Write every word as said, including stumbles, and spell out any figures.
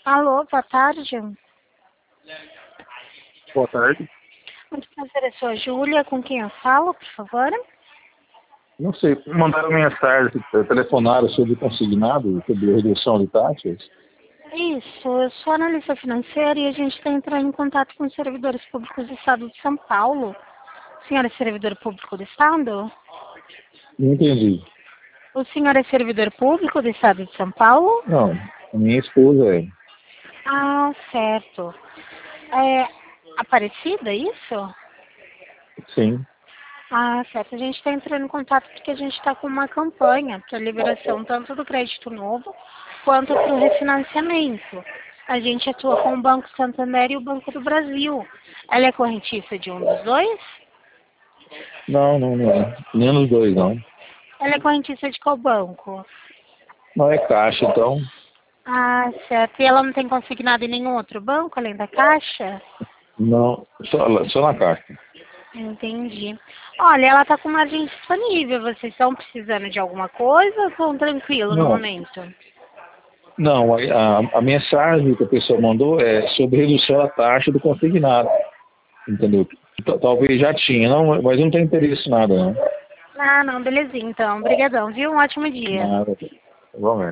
Alô, boa tarde. Boa tarde. Muito prazer, eu sou a Júlia, com quem eu falo, por favor? Não sei, mandaram mensagem, telefonaram sobre consignado, sobre redução de taxas. Isso, eu sou analista financeira e a gente está entrando em contato com os servidores públicos do Estado de São Paulo. O senhor é servidor público do Estado? Não entendi. O senhor é servidor público do Estado de São Paulo? Não, a minha esposa é. Ah, certo. É Aparecida, isso? Sim. Ah, certo. A gente está entrando em contato porque a gente está com uma campanha para liberação tanto do crédito novo quanto para o refinanciamento. A gente atua com o Banco Santander e o Banco do Brasil. Ela é correntista de um dos dois? Não, não, não é. Nem nos dois, não. Ela é correntista de qual banco? Não é caixa, então. Ah, certo. E ela não tem consignado em nenhum outro banco, além da Caixa? Não, só, só na caixa. Entendi. Olha, ela está com margem disponível. Vocês estão precisando de alguma coisa ou estão tranquilos no Não, momento? não a, a, a mensagem que a pessoa mandou é sobre redução da taxa do consignado. Entendeu? T- Talvez já tinha, não, mas não tem interesse em nada, não. Ah, não, belezinha então. Obrigadão, viu? Um ótimo dia. Nada. Vamos ver.